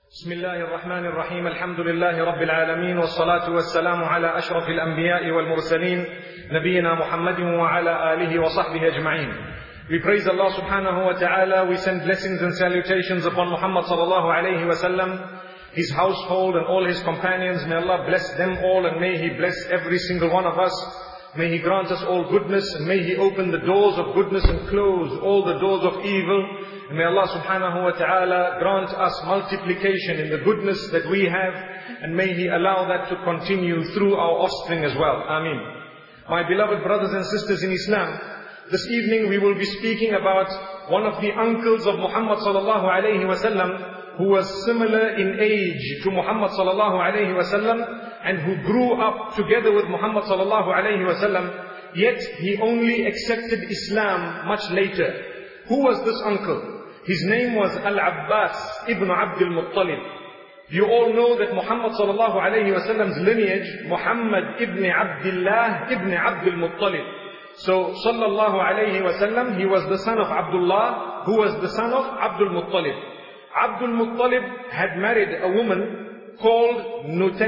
بسم الله الرحمن الرحيم الحمد لله رب العالمين والصلاة والسلام على أشرف الأنبياء والمرسلين نبينا محمد وعلى آله وصحبه أجمعين. We praise Allah subhanahu wa ta'ala. We send blessings and salutations upon Muhammad sallallahu alayhi wa sallam, his household and all his companions. May Allah bless them all and may He bless every single one of us. May He grant us all goodness and may He open the doors of goodness and close all the doors of evil. And may Allah subhanahu wa ta'ala grant us multiplication in the goodness that we have, and may He allow that to continue through our offspring as well. Ameen. My beloved brothers and sisters in Islam, this evening we will be speaking about one of the uncles of Muhammad sallallahu alayhi wa sallam, who was similar in age to Muhammad sallallahu alayhi wa sallam, and who grew up together with Muhammad sallallahu alayhi wa sallam, yet he only accepted Islam much later. Who was this uncle? His name was Al-Abbas ibn Abdul Muttalib. You all know that Muhammad sallallahu alayhi wa sallam's lineage, Muhammad ibn Abdullah ibn Abdul Muttalib. So sallallahu alayhi wa sallam, he was the son of Abdullah, who was the son of Abdul Muttalib. Abdul Muttalib had married a woman called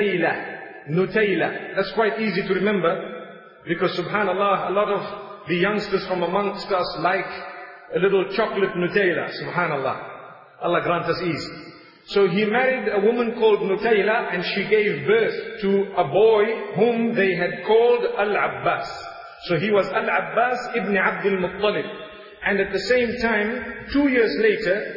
Nutayla. That's quite easy to remember, because subhanallah, a lot of the youngsters from amongst us like a little chocolate Nutella, subhanallah. Allah grant us ease. So he married a woman called Nutayla, and she gave birth to a boy whom they had called Al-Abbas. So he was Al-Abbas ibn Abdul Muttalib. And at the same time, 2 years later,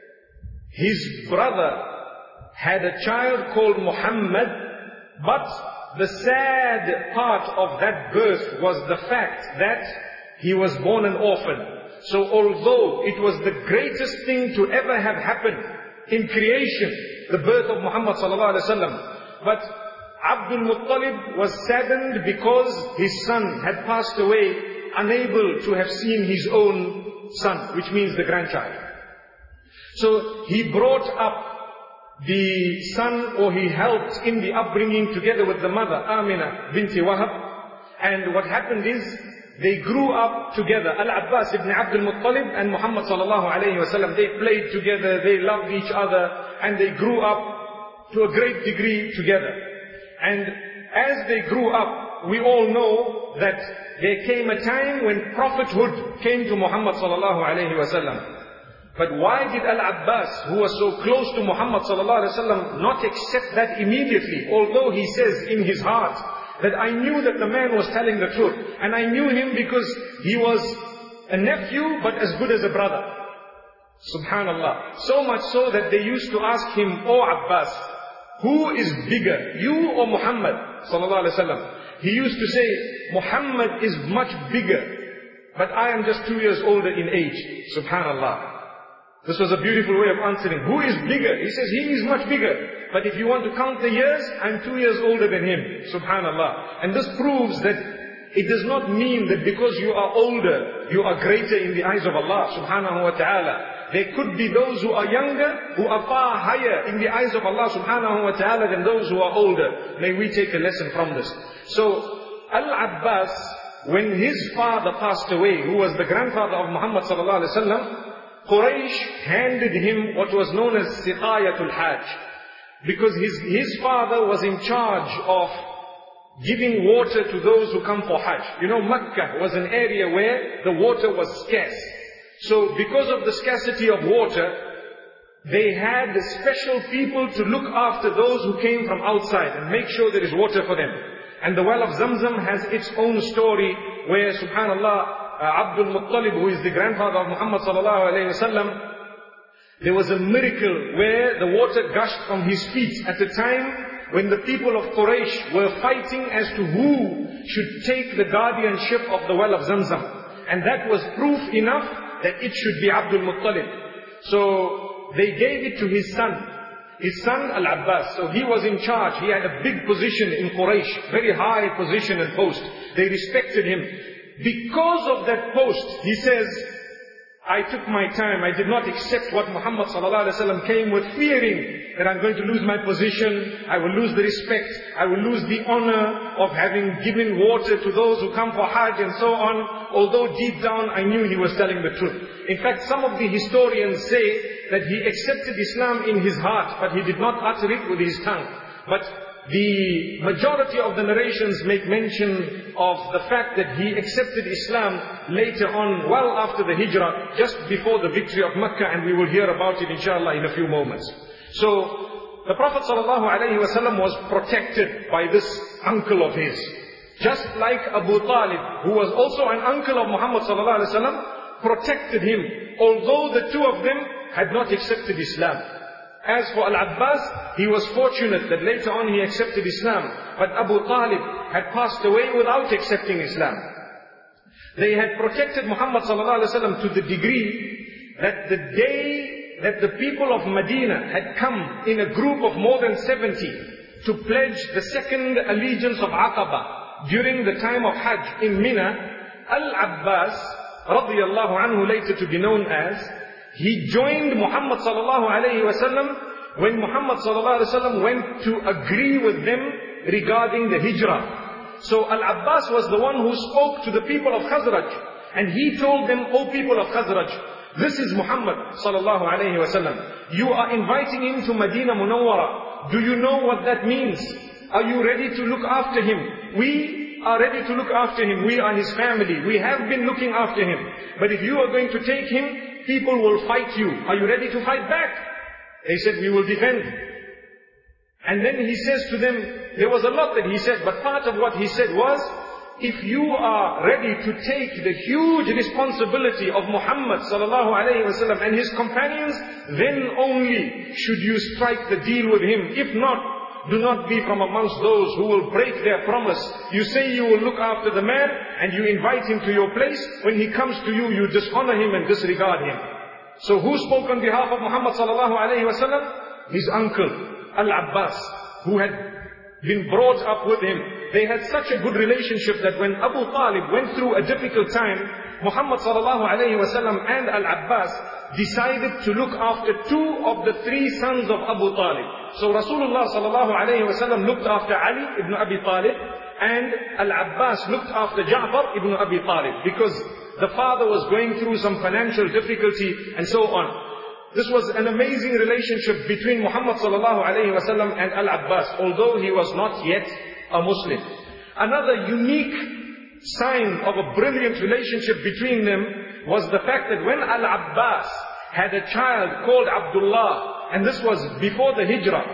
his brother had a child called Muhammad, but the sad part of that birth was the fact that he was born an orphan. So although it was the greatest thing to ever have happened in creation, the birth of Muhammad sallallahu alaihi wasallam, but Abdul Muttalib was saddened because his son had passed away, unable to have seen his own son, which means the grandchild. So he brought up the son, or he helped in the upbringing together with the mother, Amina binti Wahab. And what happened is, they grew up together. Al-Abbas ibn Abdul Muttalib and Muhammad sallallahu alayhi wa sallam, they played together, they loved each other, and they grew up to a great degree together. And as they grew up, we all know that there came a time when prophethood came to Muhammad sallallahu alayhi wa sallam. But why did Al-Abbas, who was so close to Muhammad sallallahu alayhi wa sallam, not accept that immediately? Although he says in his heart that I knew that the man was telling the truth, and I knew him because he was a nephew but as good as a brother. Subhanallah. So much so that they used to ask him, "O Abbas, who is bigger, you or Muhammad sallallahu alaihi wasallam?" He used to say, "Muhammad is much bigger, but I am just 2 years older in age." Subhanallah. This was a beautiful way of answering. Who is bigger? He says, he is much bigger. But if you want to count the years, I'm 2 years older than him. Subhanallah. And this proves that it does not mean that because you are older, you are greater in the eyes of Allah subhanahu wa ta'ala. There could be those who are younger, who are far higher in the eyes of Allah subhanahu wa ta'ala than those who are older. May we take a lesson from this. So, Al-Abbas, when his father passed away, who was the grandfather of Muhammad sallallahu alaihi wasallam, Quraysh handed him what was known as Siqayatul Hajj. Because his father was in charge of giving water to those who come for Hajj. You know, Makkah was an area where the water was scarce. So because of the scarcity of water, they had special people to look after those who came from outside and make sure there is water for them. And the well of Zamzam has its own story where, subhanallah, Abdul Muttalib, who is the grandfather of Muhammad sallallahu alayhi wa sallam, there was a miracle where the water gushed from his feet at a time when the people of Quraysh were fighting as to who should take the guardianship of the well of Zamzam. And that was proof enough that it should be Abdul Muttalib. So they gave it to his son Al-Abbas. So he was in charge. He had a big position in Quraysh, very high position and post. They respected him. Because of that post, he says, I took my time. I did not accept what Muhammad sallallahu alaihi wasallam came with, fearing that I'm going to lose my position, I will lose the respect, I will lose the honor of having given water to those who come for Hajj and so on. Although deep down I knew he was telling the truth. In fact, some of the historians say that he accepted Islam in his heart, but he did not utter it with his tongue. But the majority of the narrations make mention of the fact that he accepted Islam later on, well after the Hijrah, just before the victory of Mecca, and we will hear about it inshallah in a few moments. So, the Prophet ﷺ was protected by this uncle of his. Just like Abu Talib, who was also an uncle of Muhammad ﷺ, protected him, although the two of them had not accepted Islam. As for Al-Abbas, he was fortunate that later on he accepted Islam. But Abu Talib had passed away without accepting Islam. They had protected Muhammad ﷺ to the degree that the day that the people of Medina had come in a group of more than 70 to pledge the second allegiance of Aqaba during the time of Hajj in Mina, Al-Abbas, radiyallahu anhu, later to be known as, he joined Muhammad sallallahu alayhi wasallam when Muhammad sallallahu alayhi wasallam went to agree with them regarding the hijrah. So Al-Abbas was the one who spoke to the people of Khazraj, and he told them, O people of Khazraj, this is Muhammad sallallahu alayhi wasallam. You are inviting him to Medina Munawwara. Do you know what that means? Are you ready to look after him? We are ready to look after him. We are his family. We have been looking after him. But if you are going to take him, people will fight you. Are you ready to fight back? They said, we will defend. And then he says to them, there was a lot that he said, but part of what he said was, if you are ready to take the huge responsibility of Muhammad sallallahu alayhi wasallam and his companions, then only should you strike the deal with him. If not, do not be from amongst those who will break their promise. You say you will look after the man and you invite him to your place. When he comes to you, you dishonor him and disregard him. So who spoke on behalf of Muhammad sallallahu alayhi wasallam? His uncle, Al-Abbas, who had been brought up with him. They had such a good relationship that when Abu Talib went through a difficult time, Muhammad sallallahu alayhi wasallam and Al-Abbas decided to look after two of the three sons of Abu Talib. So Rasulullah sallallahu alayhi wasallam looked after Ali ibn Abi Talib, and Al-Abbas looked after Ja'far ibn Abi Talib, because the father was going through some financial difficulty and so on. This was an amazing relationship between Muhammad sallallahu alayhi wasallam and Al-Abbas, although he was not yet a Muslim. Another unique sign of a brilliant relationship between them was the fact that when Al-Abbas had a child called Abdullah, and this was before the Hijrah,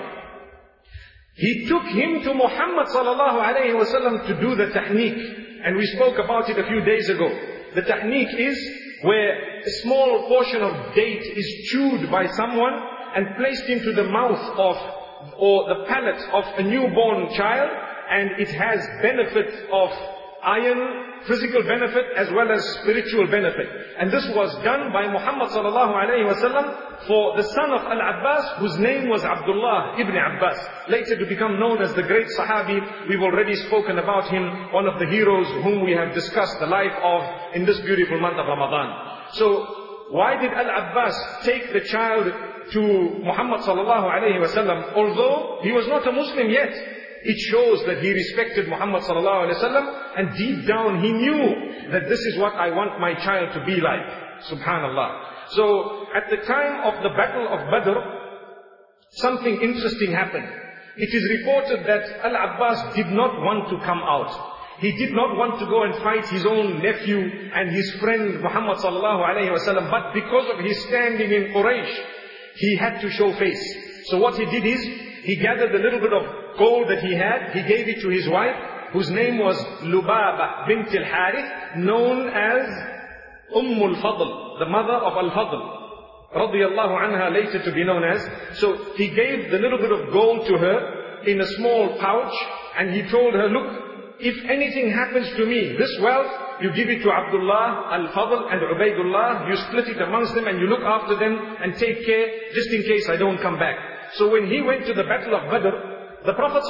he took him to Muhammad sallallahu alayhi wasallam to do the tahniq. And we spoke about it a few days ago. The tahniq is where a small portion of date is chewed by someone and placed into the mouth of, or the palate of a newborn child, and it has benefit of iron, physical benefit as well as spiritual benefit. And this was done by Muhammad sallallahu alayhi wasallam for the son of Al-Abbas, whose name was Abdullah ibn Abbas, later to become known as the great Sahabi. We've already spoken about him, one of the heroes whom we have discussed the life of in this beautiful month of Ramadan. So, why did Al-Abbas take the child to Muhammad sallallahu alayhi wasallam, although he was not a Muslim yet? It shows that he respected Muhammad sallallahu alaihi wasallam, and deep down he knew that this is what I want my child to be like. Subhanallah. So at the time of the battle of Badr, something interesting happened. It is reported that Al-Abbas did not want to come out. He did not want to go and fight his own nephew and his friend Muhammad sallallahu alaihi wasallam, but because of his standing in Quraysh, he had to show face. So what he did is, he gathered a little bit of gold that he had, he gave it to his wife, whose name was Lubaba bint al-Harith, known as Al-Fadl, the mother of Al-Fadl, radiyallahu anha, later to be known as. So he gave the little bit of gold to her in a small pouch, and he told her, look, if anything happens to me, this wealth, you give it to Abdullah, Al-Fadl and Ubaidullah, you split it amongst them and you look after them and take care, just in case I don't come back. So when he went to the battle of Badr, the Prophet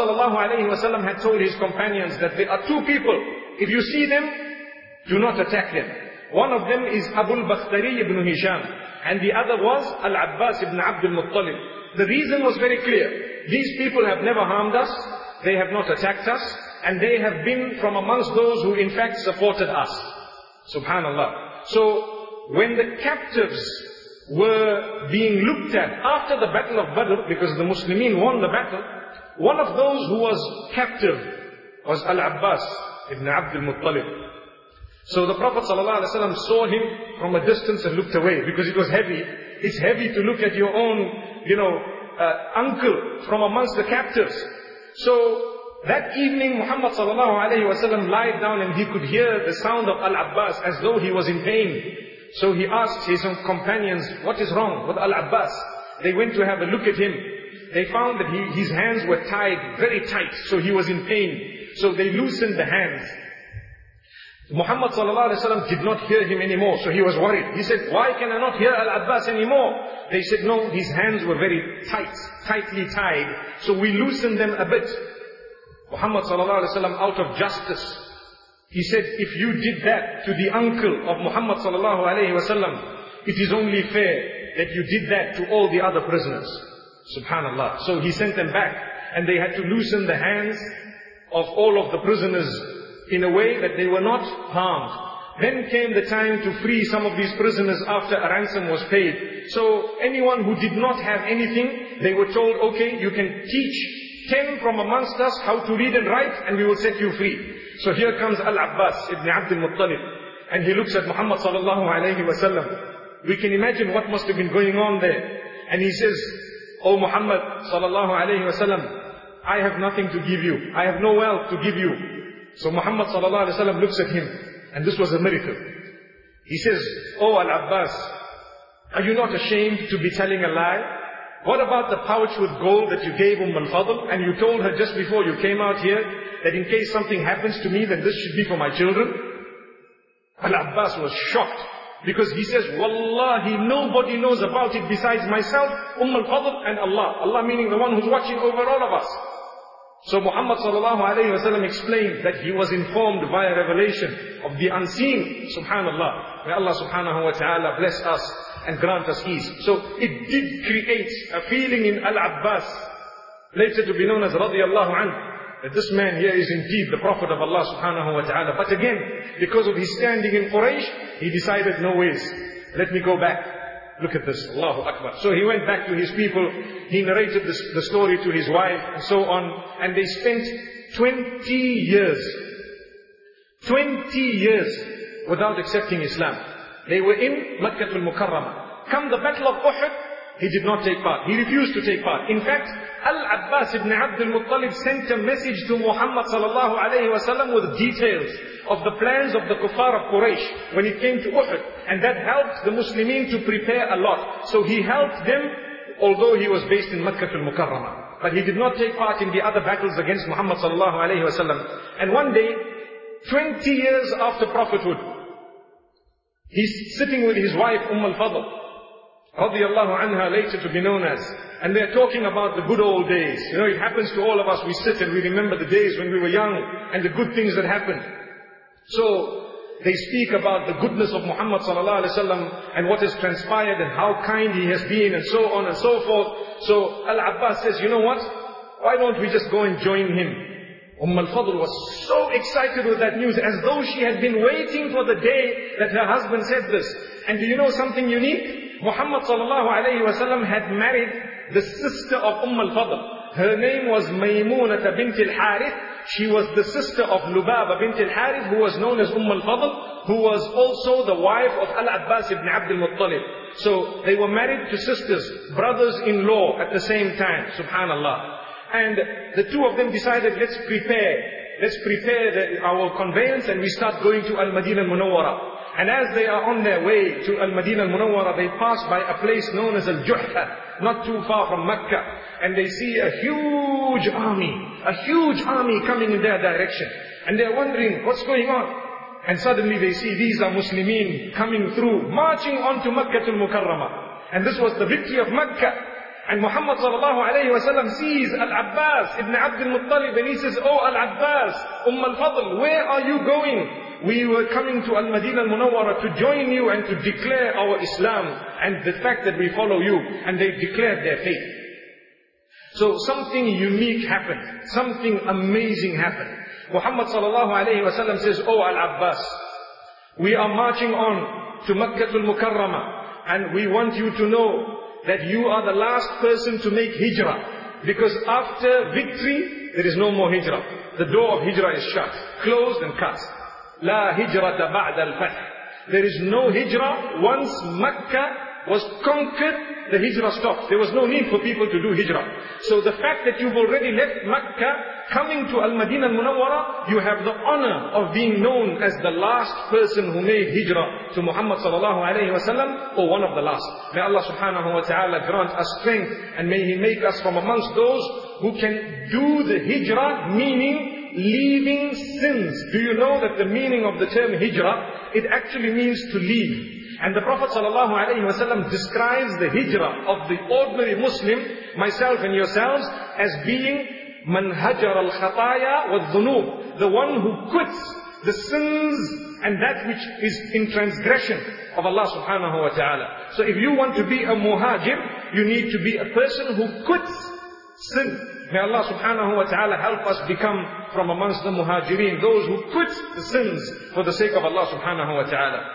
ﷺ had told his companions that there are two people. If you see them, do not attack them. One of them is Abu al-Bakhtari ibn Hisham, and the other was Al-Abbas ibn Abdul Muttalib. The reason was very clear. These people have never harmed us, they have not attacked us, and they have been from amongst those who in fact supported us. Subhanallah. So when the captives were being looked at after the battle of Badr, because the Muslimin won the battle. One of those who was captive was Al-Abbas ibn Abdul Muttalib. So the Prophet ﷺ saw him from a distance and looked away because it was heavy. It's heavy to look at your own, uncle from amongst the captives. So that evening Muhammad ﷺ lied down and he could hear the sound of Al-Abbas as though he was in pain. So he asked his companions, what is wrong with Al-Abbas? They went to have a look at him. They found that his hands were tied very tight, so he was in pain. So they loosened the hands. Muhammad ﷺ did not hear him anymore, so he was worried. He said, why can I not hear Al-Abbas anymore? They said, no, his hands were very tightly tied, so we loosened them a bit. Muhammad ﷺ, out of justice, he said, if you did that to the uncle of Muhammad ﷺ, it is only fair that you did that to all the other prisoners. Subhanallah. So he sent them back, and they had to loosen the hands of all of the prisoners in a way that they were not harmed. Then came the time to free some of these prisoners after a ransom was paid. So anyone who did not have anything, they were told, okay, you can teach 10 from amongst us how to read and write, and we will set you free. So here comes Al-Abbas ibn Abdul Muttalib, and he looks at Muhammad sallallahu alayhi wa sallam. We can imagine what must have been going on there. And he says, O Muhammad sallallahu alayhi wa sallam, I have nothing to give you. I have no wealth to give you. So Muhammad sallallahu alayhi wa sallam looks at him, and this was a miracle. He says, O Al-Abbas, are you not ashamed to be telling a lie? What about the pouch with gold that you gave Al-Fadl, and you told her just before you came out here that in case something happens to me, then this should be for my children? Al-Abbas was shocked, because he says, Wallahi, nobody knows about it besides myself, Al-Fadl and Allah. Allah meaning the one who's watching over all of us. So Muhammad sallallahu alayhi wa sallam explained that he was informed via revelation of the unseen. Subhanallah. May Allah subhanahu wa ta'ala bless us and grant us ease. So it did create a feeling in Al-Abbas, later to be known as radiyallahu anhu, that this man here is indeed the Prophet of Allah subhanahu wa ta'ala. But again, because of his standing in Quraysh, he decided, no ways, let me go back. Look at this, Allahu Akbar. So he went back to his people, he narrated the story to his wife and so on, and they spent 20 years without accepting Islam. They were in Makkah al-Mukarramah. Come the battle of Uhud, he did not take part. He refused to take part. In fact, Al-Abbas ibn Abdul Muttalib sent a message to Muhammad sallallahu alayhi wa sallam with details of the plans of the kuffar of Quraysh when it came to Uhud. And that helped the Muslimin to prepare a lot. So he helped them, although he was based in Makkah al-Mukarramah. But he did not take part in the other battles against Muhammad sallallahu alayhi wa sallam. And one day, 20 years after prophethood, he's sitting with his wife Al-Fadl, radiyallahu anha, later to be known as, and they're talking about the good old days. You know, it happens to all of us. We sit and we remember the days when we were young and the good things that happened. So they speak about the goodness of Muhammad sallallahu alaihi wasallam and what has transpired and how kind he has been and so on and so forth. So Al-Abbas says, you know what? Why don't we just go and join him? Al-Fadl was so excited with that news, as though she had been waiting for the day that her husband said this. And do you know something unique? Muhammad sallallahu alayhi wa sallam had married the sister of Al-Fadl. Her name was Maymunah bint al-Harith. She was the sister of Lubaba bint al-Harith, who was known as Al-Fadl, who was also the wife of Al-Abbas ibn Abdul Muttalib. So they were married to sisters, brothers-in-law at the same time. Subhanallah. And the two of them decided, let's prepare our conveyance, and we start going to Al-Madinah al-Munawwara. And as they are on their way to Al-Madinah al-Munawwara, they pass by a place known as Al-Juhfa, not too far from Mecca. And they see a huge army coming in their direction. And they're wondering, what's going on? And suddenly they see these are Muslimin coming through, marching on to Makkah al-Mukarramah. And this was the victory of Mecca. And Muhammad sallallahu alayhi wa sallam sees Al-Abbas ibn Abdul Muttalib, and he says, Oh Al-Abbas, Al-Fadl, where are you going? We were coming to Al-Madinah al-Munawwara to join you and to declare our Islam and the fact that we follow you. And they declared their faith. So something unique happened. Something amazing happened. Muhammad sallallahu alayhi wa sallam says, Oh Al-Abbas, we are marching on to Makkah al-Mukarramah. and we want you to know that you are the last person to make hijrah. Because after victory, there is no more hijrah. The door of hijrah is shut, closed and cut. La hijrata ba'da al-fath. There is no hijrah. Once Makkah was conquered, the hijrah stopped. There was no need for people to do hijrah. So the fact that you've already left Makkah, coming to Al-Madinah Al-Munawwara, you have the honor of being known as the last person who made hijrah to Muhammad sallallahu alayhi wa sallam, or one of the last. May Allah subhanahu wa ta'ala grant us strength, and may He make us from amongst those who can do the hijrah, meaning leaving sins. Do you know that the meaning of the term hijrah, it actually means to leave. And the Prophet ﷺ describes the hijrah of the ordinary Muslim, myself and yourselves, as being man hajar al-khataya wa-dhunub, the one who quits the sins and that which is in transgression of Allah subhanahu wa ta'ala. So if you want to be a muhajir, you need to be a person who quits sin. May Allah subhanahu wa ta'ala help us become from amongst the muhajirin, those who quit the sins for the sake of Allah subhanahu wa ta'ala.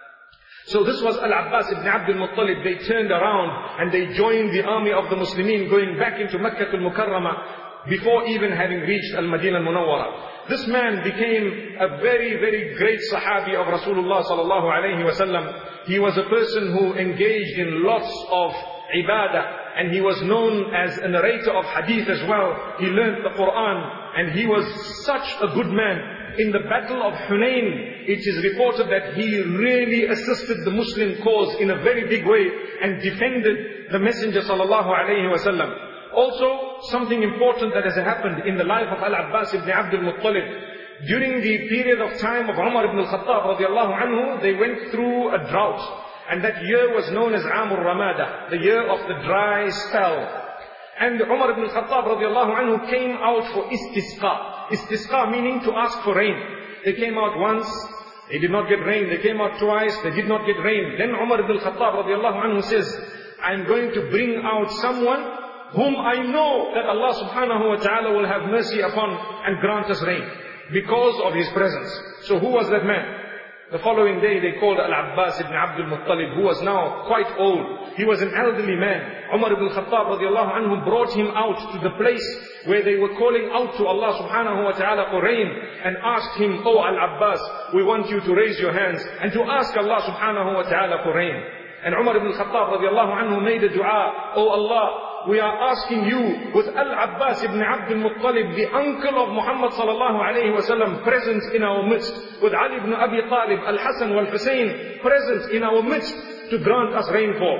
So this was Al-Abbas ibn Abdul Muttalib. They turned around and they joined the army of the Muslimin going back into Makkah al-Mukarramah before even having reached Al-Madinah al-Munawwara. This man became a very, very great Sahabi of Rasulullah sallallahu alayhi wa sallam. He was a person who engaged in lots of ibadah, and he was known as a narrator of hadith as well. He learned the Quran, and he was such a good man. In the battle of Hunayn, it is reported that he really assisted the Muslim cause in a very big way and defended the Messenger sallallahu alayhi wa sallam. Also, something important that has happened in the life of Al-Abbas ibn Abdul Muttalib. During the period of time of Umar ibn al-Khattab radiallahu anhu, they went through a drought. And that year was known as Amur Ramada, the year of the dry spell. And Umar ibn al-Khattab radiallahu anhu came out for istisqa. Istisqa meaning to ask for rain. They came out once, they did not get rain. They came out twice, they did not get rain. Then Umar ibn al-Khattab radiallahu anhu says, I'm going to bring out someone whom I know that Allah subhanahu wa ta'ala will have mercy upon and grant us rain because of his presence. So who was that man? The following day they called Al-Abbas ibn Abdul Muttalib, who was now quite old. He was an elderly man. Umar ibn Khattab radiallahu anhu brought him out to the place where they were calling out to Allah subhanahu wa ta'ala for rain, and asked him, Oh Al-Abbas, we want you to raise your hands and to ask Allah subhanahu wa ta'ala for rain. And Umar ibn Khattab radiallahu anhu made a dua, Oh Allah, we are asking you with Al-Abbas ibn Abdul Muttalib, the uncle of Muhammad sallallahu alayhi wa sallam, present in our midst, with Ali ibn Abi Talib, Al-Hasan wal-Husayn present in our midst, to grant us rainfall.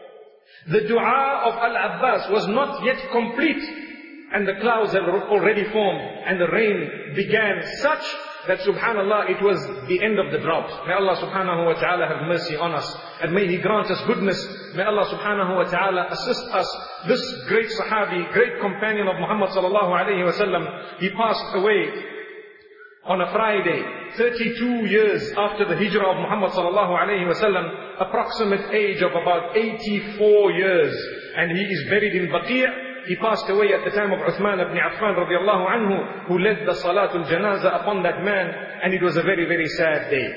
The dua of Al-Abbas was not yet complete, and the clouds had already formed, and the rain began such that subhanallah, it was the end of the drought. May Allah subhanahu wa ta'ala have mercy on us, and may He grant us goodness. May Allah subhanahu wa ta'ala assist us. This great Sahabi, great companion of Muhammad sallallahu alayhi wa sallam, he passed away on a Friday, 32 years after the hijrah of Muhammad sallallahu alayhi wa sallam, approximate age of about 84 years, and he is buried in Baqi'. He passed away at the time of Uthman ibn Affan radiallahu anhu, who led the Salatul Janazah upon that man, and it was a very, very sad day.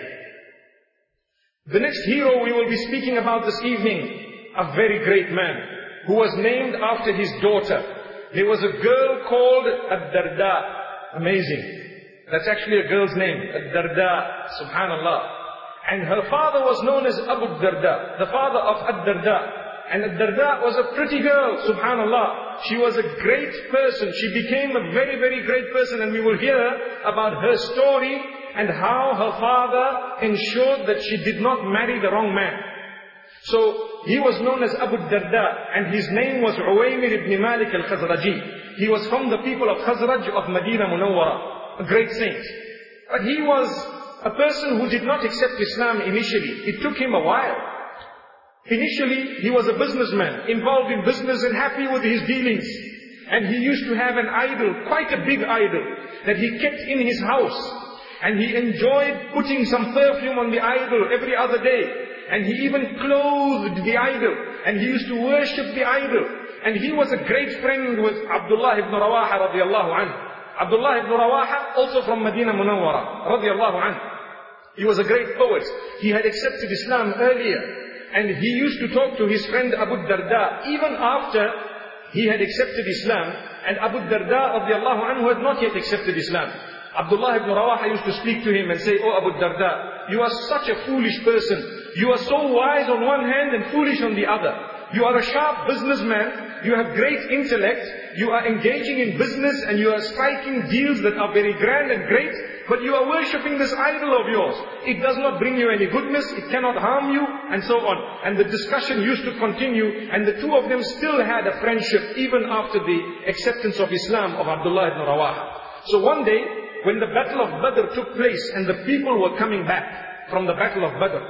The next hero we will be speaking about this evening, a very great man, who was named after his daughter. There was a girl called Ad-Darda. Amazing. That's actually a girl's name, Ad-Darda, subhanallah. And her father was known as Abu Darda, the father of Ad-Darda. And Ad-Darda was a pretty girl, subhanallah. She was a great person. She became a very, very great person, and we will hear about her story and how her father ensured that she did not marry the wrong man. So he was known as Abu Darda, and his name was Uwaymir ibn Malik al-Khazraji. He was from the people of Khazraj of Madinah Munawwara, a great saint. But he was a person who did not accept Islam initially. It took him a while. Initially, he was a businessman, involved in business and happy with his dealings. And he used to have an idol, quite a big idol, that he kept in his house. And he enjoyed putting some perfume on the idol every other day. And he even clothed the idol. And he used to worship the idol. And he was a great friend with Abdullah ibn Rawaha radiallahu anhu. Abdullah ibn Rawaha, also from Madinah Munawwara radiallahu anhu. He was a great poet. He had accepted Islam earlier. And he used to talk to his friend Abu Darda even after he had accepted Islam, and Abu Darda radiallahu anhu had not yet accepted Islam. Abdullah ibn Rawaha used to speak to him and say, "Oh Abu Darda, you are such a foolish person. You are so wise on one hand and foolish on the other. You are a sharp businessman, you have great intellect, you are engaging in business and you are striking deals that are very grand and great, but you are worshipping this idol of yours. It does not bring you any goodness, it cannot harm you," and so on. And the discussion used to continue, and the two of them still had a friendship even after the acceptance of Islam of Abdullah ibn Rawaha. So one day, when the battle of Badr took place and the people were coming back from the battle of Badr,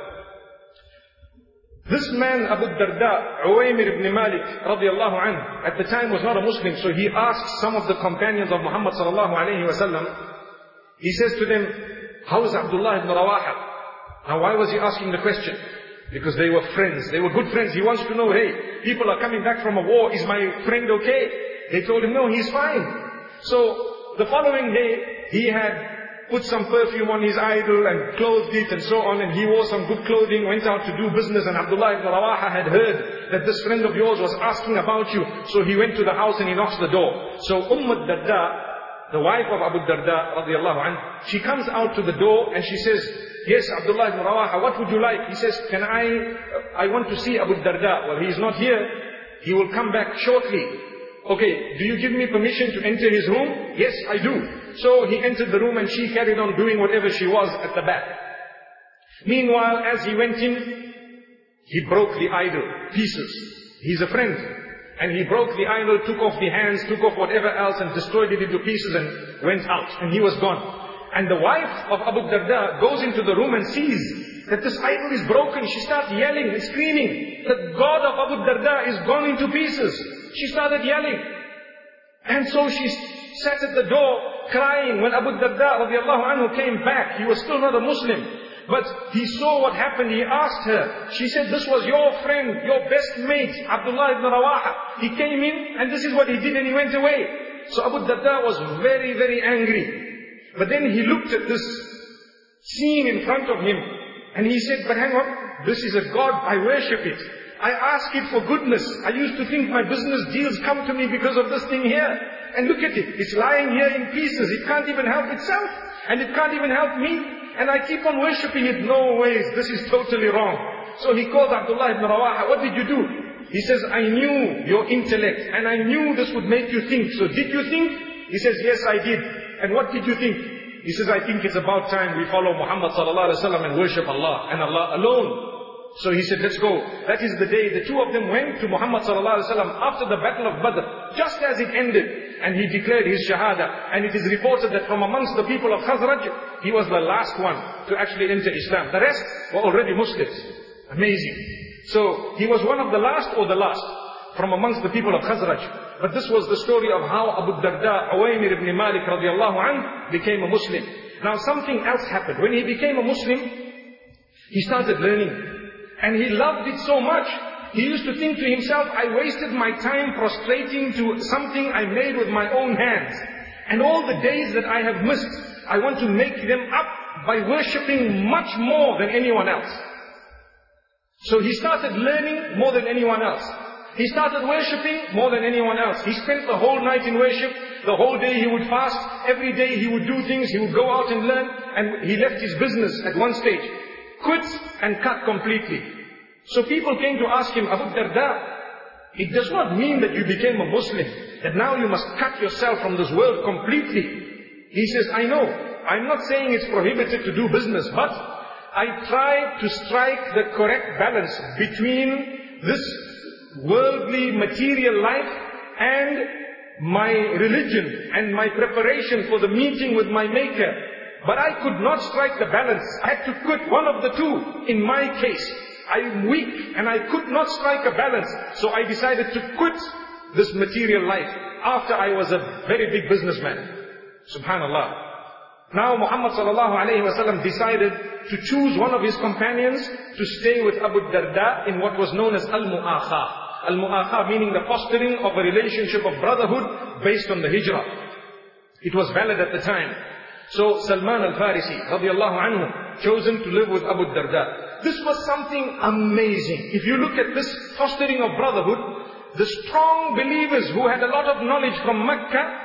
this man, Abu Darda, Uwaymir ibn Malik, radiallahu anhu, at the time was not a Muslim, so he asked some of the companions of Muhammad sallallahu alayhi wa sallam, he says to them, "How is Abdullah ibn Rawaha?" Now why was he asking the question? Because they were friends, they were good friends. He wants to know, hey, people are coming back from a war, is my friend okay? They told him, no, he's fine. So the following day, he had put some perfume on his idol and clothed it and so on, and he wore some good clothing, went out to do business, and Abdullah ibn Rawaha had heard that this friend of yours was asking about you. So he went to the house and he knocks the door. So Darda, the wife of Abu Darda radiallahu anhu, she comes out to the door and she says, "Yes, Abdullah ibn Rawaha, what would you like?" He says, I want to see Abu Darda. Well, he is not here. He will come back shortly. "Okay, do you give me permission to enter his room?" "Yes, I do." So he entered the room and she carried on doing whatever she was at the back. Meanwhile, as he went in, he broke the idol, pieces. He's a friend. And he broke the idol, took off the hands, took off whatever else and destroyed it into pieces and went out. And he was gone. And the wife of Abu Darda goes into the room and sees that this idol is broken. She starts yelling and screaming. The God of Abu Darda is gone into pieces. She started yelling. And so she sat at the door crying. When Abu Darda radiallahu anhu came back, he was still not a Muslim, but he saw what happened. He asked her. She said, "This was your friend, your best mate, Abdullah ibn Rawaha. He came in and this is what he did and he went away." So Abu Darda was very, very angry. But then he looked at this scene in front of him and he said, "But hang on, this is a God, I worship it. I ask it for goodness. I used to think my business deals come to me because of this thing here. And look at it, it's lying here in pieces. It can't even help itself. And it can't even help me. And I keep on worshipping it. No ways, this is totally wrong." So he called Abdullah ibn Rawaha. "What did you do?" He says, "I knew your intellect and I knew this would make you think. So did you think?" He says, "Yes, I did." "And what did you think?" He says, "I think it's about time we follow Muhammad sallallahu alaihi wasallam and worship Allah and Allah alone." So he said, "Let's go." That is the day the two of them went to Muhammad sallallahu alaihi wasallam after the battle of Badr, just as it ended. And he declared his shahada. And it is reported that from amongst the people of Khazraj, he was the last one to actually enter Islam. The rest were already Muslims. Amazing. So he was one of the last or the last from amongst the people of Khazraj. But this was the story of how Abu Darda, Uwaymir ibn Malik radiallahu anhu, became a Muslim. Now something else happened. When he became a Muslim, he started learning. And he loved it so much. He used to think to himself, "I wasted my time prostrating to something I made with my own hands. And all the days that I have missed, I want to make them up by worshipping much more than anyone else." So he started learning more than anyone else. He started worshipping more than anyone else. He spent the whole night in worship. The whole day he would fast. Every day he would do things. He would go out and learn. And he left his business at one stage. Quit and cut completely. So people came to ask him, "Abu Darda, it does not mean that you became a Muslim, that now you must cut yourself from this world completely." He says, "I know. I'm not saying it's prohibited to do business, but I try to strike the correct balance between this worldly material life and my religion and my preparation for the meeting with my Maker. But I could not strike the balance. I had to quit one of the two in my case. I'm weak and I could not strike a balance. So I decided to quit this material life after I was a very big businessman." Subhanallah. Now Muhammad sallallahu alayhi wasallam decided to choose one of his companions to stay with Abu Darda in what was known as Al-Mu'akha. Al-Mu'akha meaning the fostering of a relationship of brotherhood based on the hijrah. It was valid at the time. So Salman al-Farisi radiallahu anhu chosen to live with Abu Darda. This was something amazing. If you look at this fostering of brotherhood, the strong believers who had a lot of knowledge from Mecca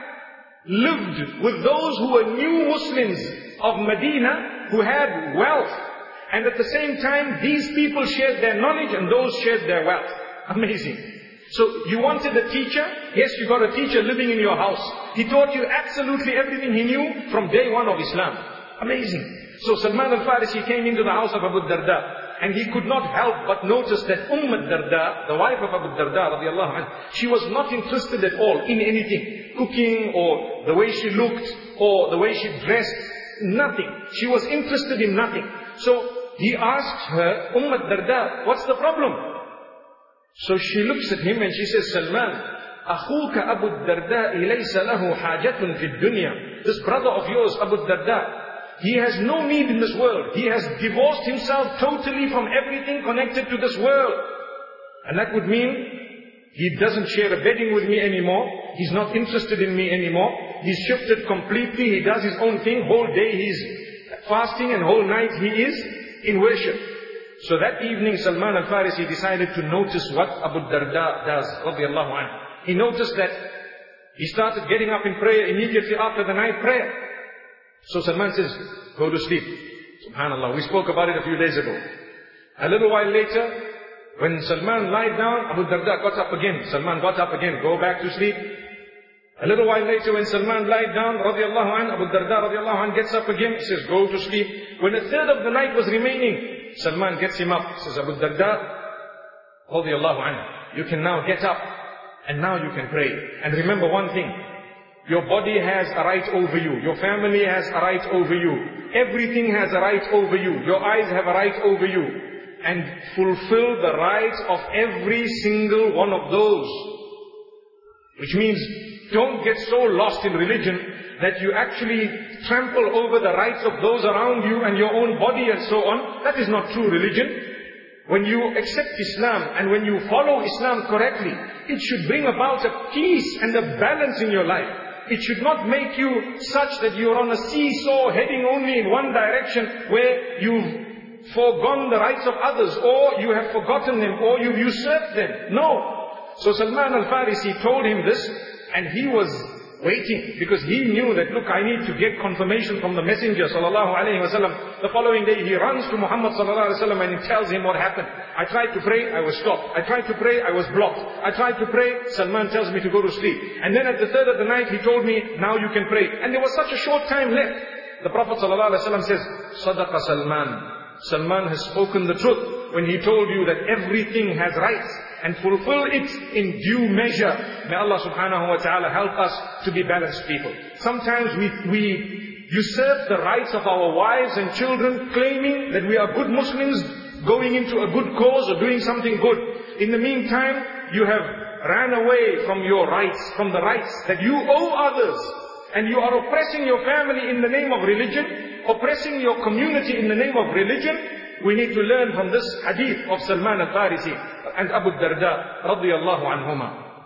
lived with those who were new Muslims of Medina who had wealth. And at the same time, these people shared their knowledge and those shared their wealth. Amazing. So you wanted a teacher? Yes, you got a teacher living in your house. He taught you absolutely everything he knew from day one of Islam. Amazing. So Salman al-Farisi came into the house of Abu Darda. And he could not help but notice that Darda, the wife of Abu Darda radiallahu anhu, she was not interested at all in anything. Cooking or the way she looked or the way she dressed. Nothing. She was interested in nothing. So he asked her, Darda, what's the problem? So she looks at him and she says, Salman, أخوك أبو الدرداء ليس له حاجة في الدنيا. This brother of yours, Abu Darda, he has no need in this world. He has divorced himself totally from everything connected to this world. And that would mean he doesn't share a bedding with me anymore. He's not interested in me anymore. He's shifted completely. He does his own thing. Whole day he's fasting and whole night he is in worship. So that evening Salman al-Farisi decided to notice what Abu Darda does, radiallahu anhu. He noticed that he started getting up in prayer immediately after the night prayer. So Salman says, go to sleep. Subhanallah, we spoke about it a few days ago. A little while later, when Salman lied down, Abu Darda got up again. Salman got up again, go back to sleep. A little while later, when Salman lied down, radiallahu anhu, Abu Darda radiallahu anhu gets up again, says, go to sleep. When a third of the night was remaining, Salman gets him up, says, Abu Darda radiallahu anhu, you can now get up, and now you can pray. And remember one thing, your body has a right over you. Your family has a right over you. Everything has a right over you. Your eyes have a right over you. And fulfill the rights of every single one of those. Which means, don't get so lost in religion that you actually trample over the rights of those around you and your own body and so on. That is not true religion. When you accept Islam and when you follow Islam correctly, it should bring about a peace and a balance in your life. It should not make you such that you're on a seesaw heading only in one direction where you've foregone the rights of others or you have forgotten them or you've usurped them. No. So Salman al-Farisi told him this and he was waiting because he knew that, look, I need to get confirmation from the Messenger sallallahu alaihi wasallam. The following day he runs to Muhammad sallallahu alaihi wasallam and he tells him what happened. I tried to pray, I was stopped. I tried to pray, I was blocked. I tried to pray, Salman tells me to go to sleep. And then at the third of the night he told me, now you can pray. And there was such a short time left. The Prophet sallallahu alaihi wasallam says, Sadaqa Salman. Salman has spoken the truth when he told you that everything has rights and fulfill it in due measure. May Allah subhanahu wa ta'ala help us to be balanced people. Sometimes we usurp the rights of our wives and children, claiming that we are good Muslims going into a good cause or doing something good. In the meantime, you have ran away from your rights, from the rights that you owe others. And you are oppressing your family in the name of religion, oppressing your community in the name of religion. We need to learn from this hadith of Salman al-Farisi and Abu Darda radiyallahu anhuma.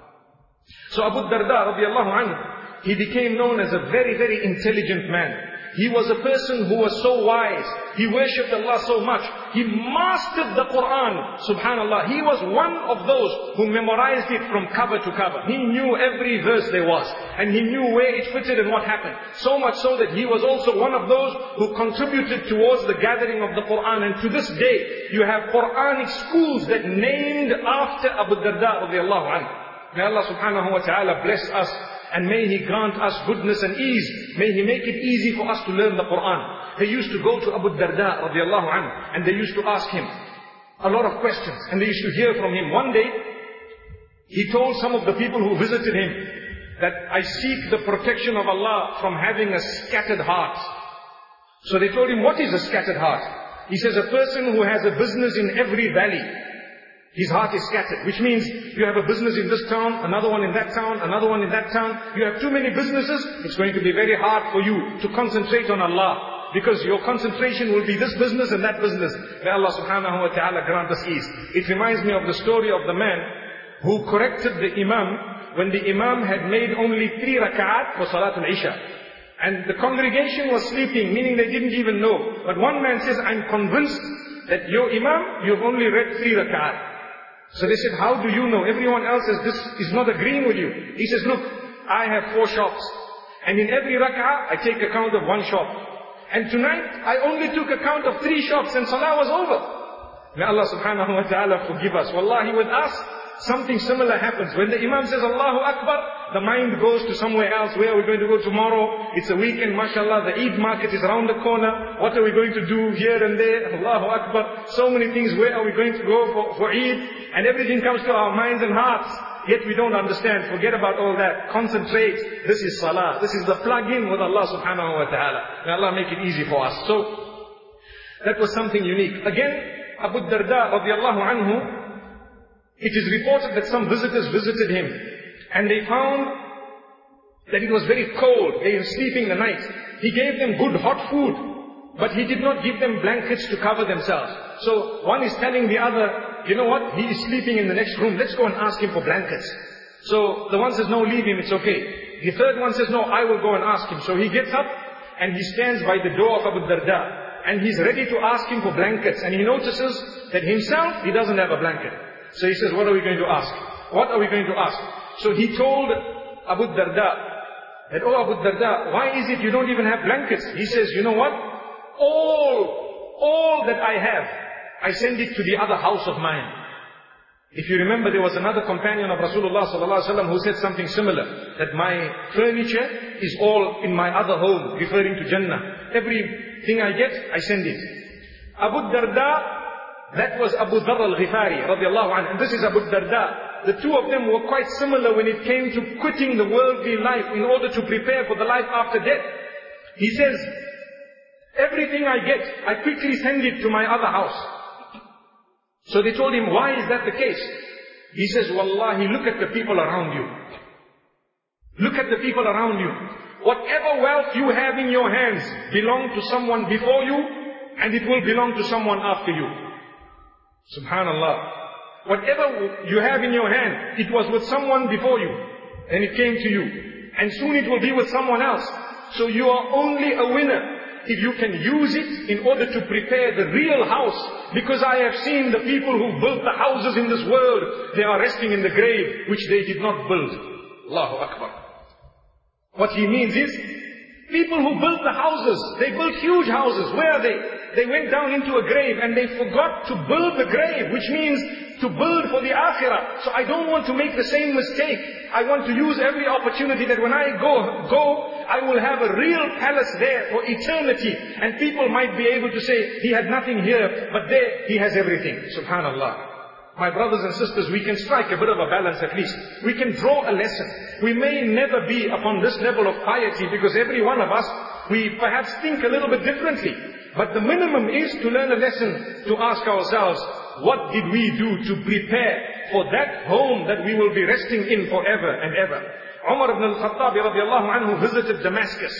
So Abu Darda radiyallahu anhu, he became known as a very, very intelligent man. He was a person who was so wise. He worshipped Allah so much. He mastered the Quran. Subhanallah. He was one of those who memorized it from cover to cover. He knew every verse there was. And he knew where it fitted and what happened. So much so that he was also one of those who contributed towards the gathering of the Quran. And to this day, you have Quranic schools that named after Abu Darda radiallahu anhu. May Allah subhanahu wa ta'ala bless us. And may He grant us goodness and ease. May He make it easy for us to learn the Quran. They used to go to Abu Darda radiallahu anhu and they used to ask him a lot of questions. And they used to hear from him. One day, he told some of the people who visited him that I seek the protection of Allah from having a scattered heart. So they told him, what is a scattered heart? He says, a person who has a business in every valley. His heart is scattered, which means you have a business in this town, another one in that town, another one in that town. You have too many businesses, it's going to be very hard for you to concentrate on Allah. Because your concentration will be this business and that business. May Allah subhanahu wa ta'ala grant us ease. It reminds me of the story of the man who corrected the Imam when the Imam had made only 3 rak'at for Salatul Isha. And the congregation was sleeping, meaning they didn't even know. But one man says, I'm convinced that your Imam, you've only read 3 rak'at. So they said, how do you know? Everyone else says, this is not agreeing with you. He says, look, I have 4 shops. And in every rak'ah, I take account of 1 shop. And tonight, I only took account of 3 shops and salah was over. May Allah subhanahu wa ta'ala forgive us. Wallahi, with us, something similar happens. When the Imam says, Allahu Akbar, the mind goes to somewhere else. Where are we going to go tomorrow? It's a weekend, mashallah. The Eid market is around the corner. What are we going to do here and there? Allahu Akbar. So many things. Where are we going to go for Eid? And everything comes to our minds and hearts. Yet we don't understand. Forget about all that. Concentrate. This is salah. This is the plug-in with Allah subhanahu wa ta'ala. May Allah make it easy for us. So, that was something unique. Again, Abu Darda radiallahu anhu, it is reported that some visitors visited him and they found that it was very cold. They were sleeping the night. He gave them good hot food, but he did not give them blankets to cover themselves. So one is telling the other, you know what, he is sleeping in the next room. Let's go and ask him for blankets. So the one says, no, leave him, it's okay. The third one says, no, I will go and ask him. So he gets up and he stands by the door of Abu Darda and he's ready to ask him for blankets. And he notices that himself, he doesn't have a blanket. So he says, what are we going to ask? What are we going to ask? So he told Abu Darda that, oh Abu Darda, why is it you don't even have blankets? He says, you know what? All that I have, I send it to the other house of mine. If you remember, there was another companion of Rasulullah sallallahu alaihi wasallam who said something similar, that my furniture is all in my other home, referring to Jannah. Everything I get, I send it. Abu Darda, that was Abu Dharr al-Ghifari radiallahu anhu. And this is Abu Darda. The two of them were quite similar when it came to quitting the worldly life in order to prepare for the life after death. He says, everything I get, I quickly send it to my other house. So they told him, why is that the case? He says, Wallahi, look at the people around you. Look at the people around you. Whatever wealth you have in your hands belong to someone before you, and it will belong to someone after you. Subhanallah. Whatever you have in your hand, it was with someone before you, and it came to you. And soon it will be with someone else. So you are only a winner if you can use it in order to prepare the real house. Because I have seen the people who built the houses in this world, they are resting in the grave which they did not build. Allahu Akbar. What he means is, people who built the houses, they built huge houses. Where are they? They went down into a grave and they forgot to build the grave, which means to build for the akhirah. So I don't want to make the same mistake. I want to use every opportunity that when I go, I will have a real palace there for eternity. And people might be able to say, he had nothing here, but there he has everything. Subhanallah. My brothers and sisters, we can strike a bit of a balance at least. We can draw a lesson. We may never be upon this level of piety because every one of us, we perhaps think a little bit differently. But the minimum is to learn a lesson, to ask ourselves, what did we do to prepare for that home that we will be resting in forever and ever? Umar ibn al-Khattab radiallahu anhu visited Damascus.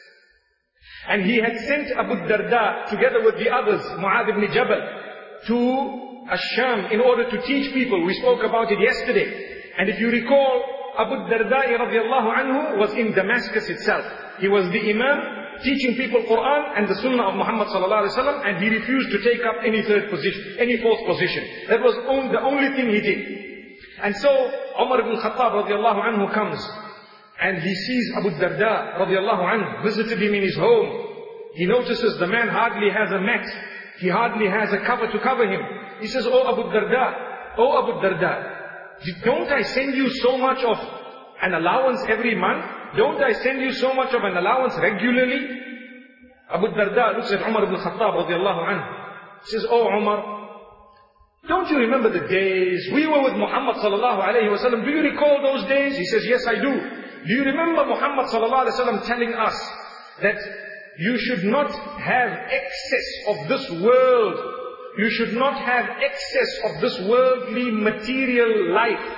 And he had sent Abu Darda together with the others, Mu'adh ibn Jabal, to Ash-Sham in order to teach people. We spoke about it yesterday. And if you recall, Abu Darda radiallahu anhu was in Damascus itself. He was the Imam teaching people Quran and the Sunnah of Muhammad sallallahu alaihi wasallam, and he refused to take up any third position, any fourth position. That was the only thing he did. And so Umar ibn Khattab radiallahu anhu comes and he sees Abu Darda radiallahu anhu, visited him in his home. He notices the man hardly has a mat. He hardly has a cover to cover him. He says, oh Abu Darda, don't I send you so much of an allowance every month? Don't I send you so much of an allowance regularly? Abu Darda looks at Umar ibn Khattab radiallahu anhu. He says, oh Umar, don't you remember the days we were with Muhammad sallallahu alayhi wa sallam? Do you recall those days? He says, yes I do. Do you remember Muhammad sallallahu alayhi wa sallam telling us that you should not have excess of this world? You should not have excess of this worldly material life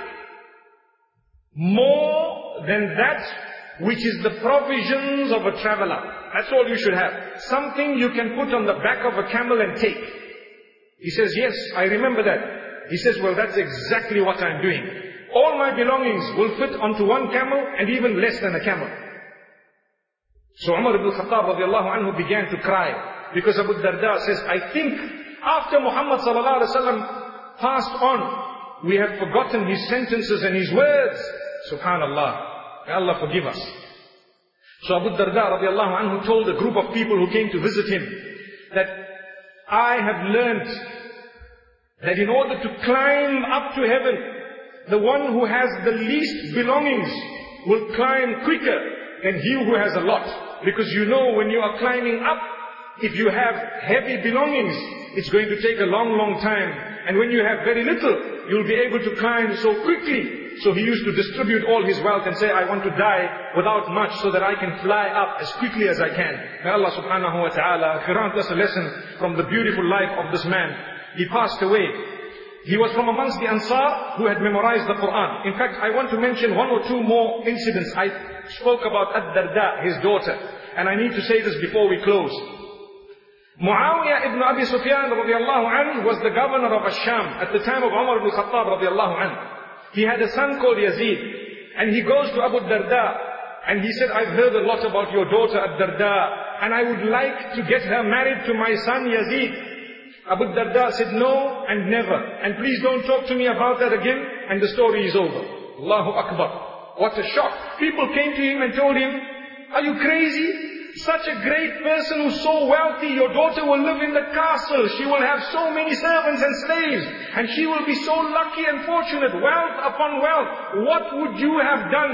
more than that which is the provisions of a traveler. That's all you should have. Something you can put on the back of a camel and take. He says, yes, I remember that. He says, well, that's exactly what I'm doing. All my belongings will fit onto one camel and even less than a camel. So Umar ibn Khattab radiallahu anhu began to cry. Because Abu Darda says, I think after Muhammad sallallahu alaihi wasallam passed on, we have forgotten his sentences and his words. Subhanallah. May Allah forgive us. So Abu Darda radiallahu anhu told a group of people who came to visit him that I have learned that in order to climb up to heaven, the one who has the least belongings will climb quicker than he who has a lot. Because you know when you are climbing up, if you have heavy belongings, it's going to take a long, long time. And when you have very little, you'll be able to climb so quickly. So he used to distribute all his wealth and say, I want to die without much so that I can fly up as quickly as I can. May Allah subhanahu wa ta'ala grant us a lesson from the beautiful life of this man. He passed away. He was from amongst the Ansar who had memorized the Quran. In fact, I want to mention one or two more incidents. I spoke about Ad-Darda, his daughter. And I need to say this before we close. Muawiyah ibn Abi Sufyan radiallahu anhu was the governor of Ash-Sham at the time of Umar ibn Khattab radiallahu anhu. He had a son called Yazid. And he goes to Abu Darda. And he said, I've heard a lot about your daughter Ad-Darda. And I would like to get her married to my son Yazid. Abu Darda said, no and never. And please don't talk to me about that again. And the story is over. Allahu Akbar. What a shock. People came to him and told him, are you crazy? Such a great person who's so wealthy, your daughter will live in the castle. She will have so many servants and slaves. And she will be so lucky and fortunate. Wealth upon wealth. What would you have done?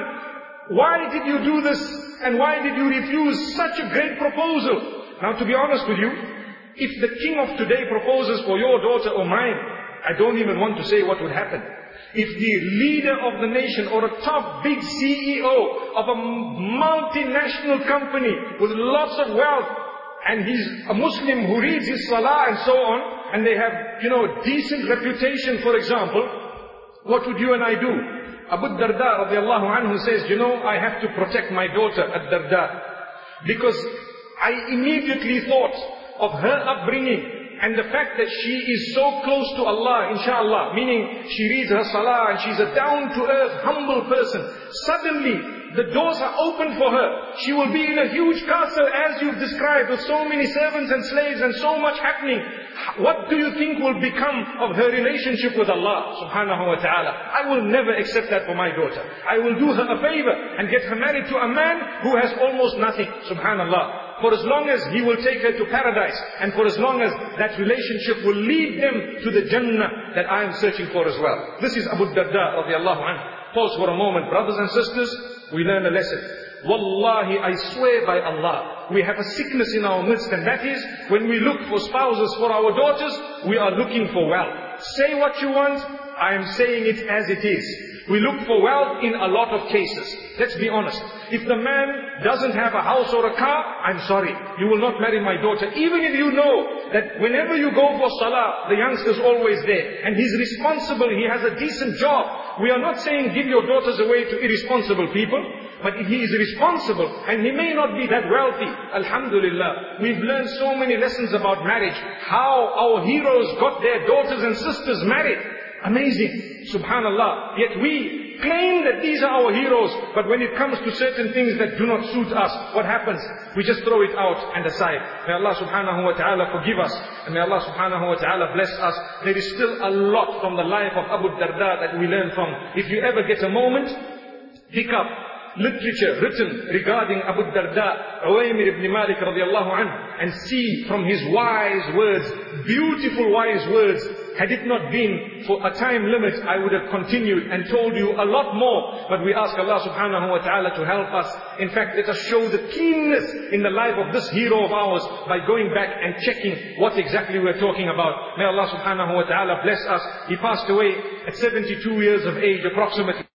Why did you do this? And why did you refuse such a great proposal? Now to be honest with you, if the king of today proposes for your daughter or mine, I don't even want to say what would happen. If the leader of the nation or a top big CEO of a multinational company with lots of wealth, and he's a Muslim who reads his salah and so on, and they have, decent reputation, for example, what would you and I do? Abu Darda radiallahu anhu says, I have to protect my daughter Ad-Darda. Because I immediately thought of her upbringing and the fact that she is so close to Allah, inshallah, meaning she reads her salah and she's a down-to-earth, humble person. Suddenly, the doors are open for her. She will be in a huge castle as you've described, with so many servants and slaves and so much happening. What do you think will become of her relationship with Allah subhanahu wa ta'ala? I will never accept that for my daughter. I will do her a favor and get her married to a man who has almost nothing, subhanallah. For as long as he will take her to paradise, and for as long as that relationship will lead them to the Jannah that I am searching for as well. This is Abu Darda radiallahu anhu. Pause for a moment. Brothers and sisters, we learn a lesson. Wallahi, I swear by Allah, we have a sickness in our midst, and that is, when we look for spouses for our daughters, we are looking for wealth. Say what you want, I am saying it as it is. We look for wealth in a lot of cases. Let's be honest. If the man doesn't have a house or a car, I'm sorry, you will not marry my daughter. Even if you know that whenever you go for salah, the youngster's always there, and he's responsible, he has a decent job. We are not saying give your daughters away to irresponsible people, but if he is responsible, and he may not be that wealthy, alhamdulillah, we've learned so many lessons about marriage, how our heroes got their daughters and sisters married. Amazing, subhanallah. Yet we claim that these are our heroes, but when it comes to certain things that do not suit us, what happens? We just throw it out and aside. May Allah subhanahu wa ta'ala forgive us, and may Allah subhanahu wa ta'ala bless us. There is still a lot from the life of Abu Darda that we learn from. If you ever get a moment, pick up literature written regarding Abu Darda, Uwaymir ibn Malik radiallahu anhu, and see from his wise words, beautiful wise words. Had it not been for a time limit, I would have continued and told you a lot more. But we ask Allah subhanahu wa ta'ala to help us. In fact, let us show the keenness in the life of this hero of ours by going back and checking what exactly we're talking about. May Allah subhanahu wa ta'ala bless us. He passed away at 72 years of age approximately.